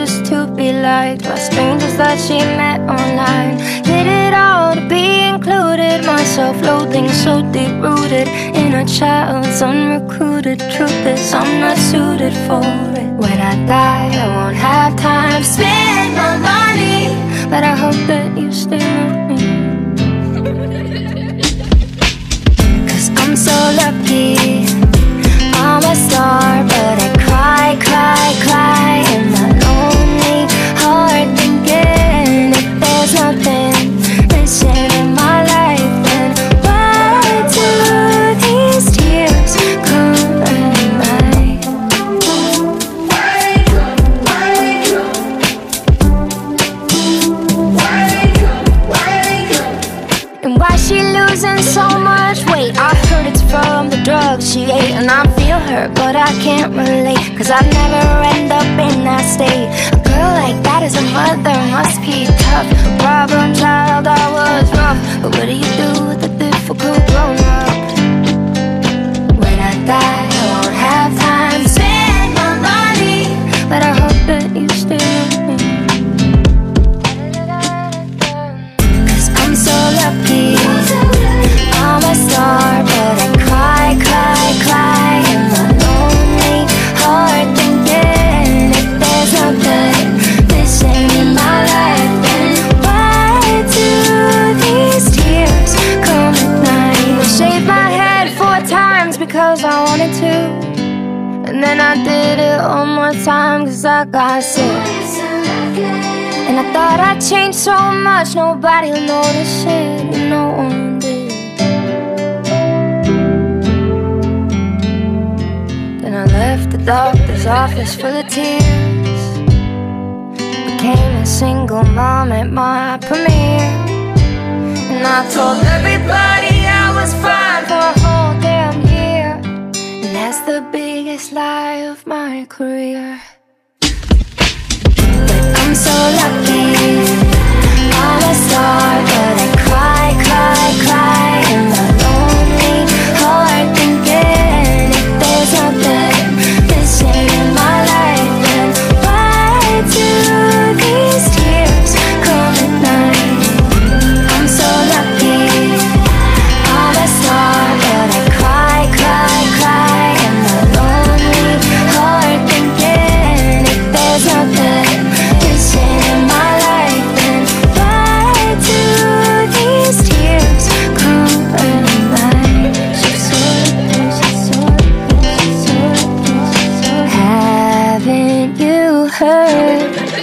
chooses to be liked by strangers that she met online. Did it all to be included. My self-loathing so deep-rooted in a child's unrecruited. Truth is I'm not suited for it. When I die I won't have time to spend my money, but I hope that you stay with me. Cause I'm so lucky, I'm a star, but I cry, cry, cry in my lonely heart, thinking if there's nothing missing in my life, then why do these tears come at night? And why she losing so much weight? I heard it's from the drugs she ate, and I feel her, but I can't relate, cause I'd never end up in that state. A girl like that as a mother must be tough. Problem child, I was rough, but what do you do with a difficult grown up? When I die, I won't have time to spend my money, but I hope that you stay with me. Cause I'm so lucky, I'm a star, but I cry, cry, cry in my lonely heart, thinking if there's nothing missing in my life, then why do these tears come at night? I shaved my head 4 times because I wanted to, and then I did it one more time cause I got sick. And I thought I'd changed so much, nobody'll notice it, and no one did. Then I left the doctor's office full of tears, became a single mom at my premiere, and I told everybody I was fine for a whole damn year, and that's the biggest lie of my career. I'm so lucky, I'm a star, but I cry, cry, cry in my lonely heart, thinking if there's nothing missing in my life, then why do these tears come at night? I'm so lucky, I'm a star, but I cry, cry, cry in my lonely heart, thinking if there's nothing in my life, then why do these tears come at night? Haven't you heard?